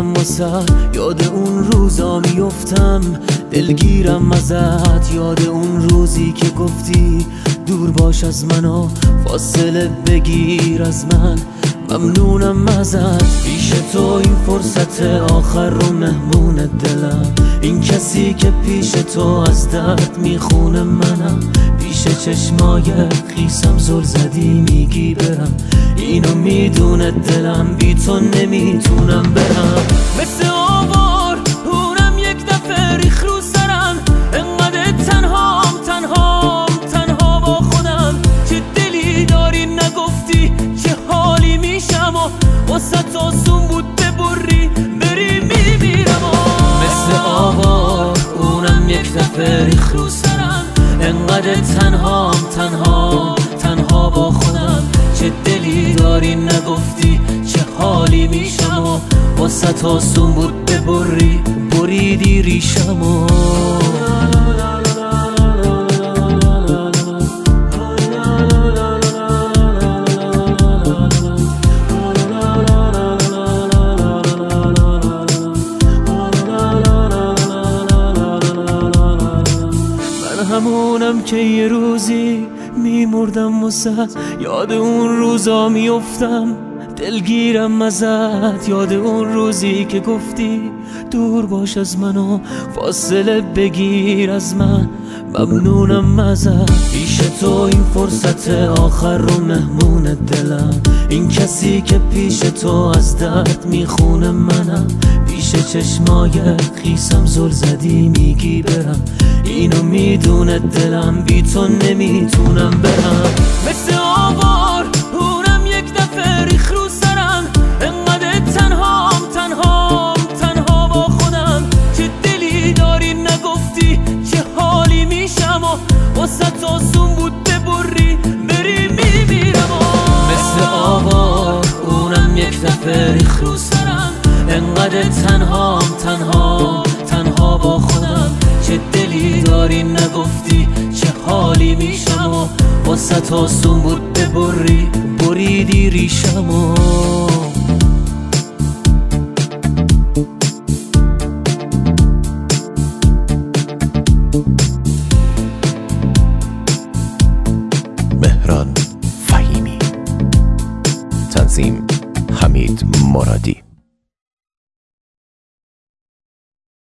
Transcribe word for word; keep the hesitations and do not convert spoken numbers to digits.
میمردم واسه یاد اون روزا میفتم، دلگیرم ازت یاد اون روزی که گفتی دور باش از من و فاصله بگیر از من. ممنونم ازت پیش تو این فرصت آخر رو مهمون دلم، این کسی که پیش تو از درد میخونه منم. پیش چشمای خیسم زل زدی میگی برم، اینو میدونه دلم بی تو نمیتونم برم. مثل آوار اونم یک دفعه ریخ رو سرم، انقدر تنهام تنهام تنها با خودم. چه دلی داری نگفتی چه حالی میشم و واسه آسون بود ببری بری میمیرم. مثل آوار اونم یک دفعه ریخ رو سرم، انقدر تنهام تنهام تنها با خودم. چه دلی داری نگفتی چه حالی میشم و واسه آسون بود ببری بریدی ریشمو. همونم که یه روزی میمردم واسه یاد اون روزا میفتم، دلگیرم ازت یاد اون روزی که گفتی دور باش از من و فاصله بگیر از من. ممنونم ازت پیش تو این فرصت آخر رو مهمون دلم، این کسی که پیش تو از درد میخونه منم. پیش چشمای خیسم زل زدی میگی برم، اینو میدونه دلم بی تو نمیتونم برم. مثل آوار اونم یک دفعه ریخ رو سرم، انقدر تنهام تنهام تنها با خودم. چه دلی داری نگفتی چه حالی میشم و واسه آسون بود ببری بری میمیرم. مثل آوار اونم یک دفعه ریخ رو سرم، انقدر تنهام تنهام تنها با خودم. چه دلی داری نگفتی چه حالی میشم و واسه آسون بود ببری بریدی ریشمو. مهران فهیمی، تنظیم حمید مرادی.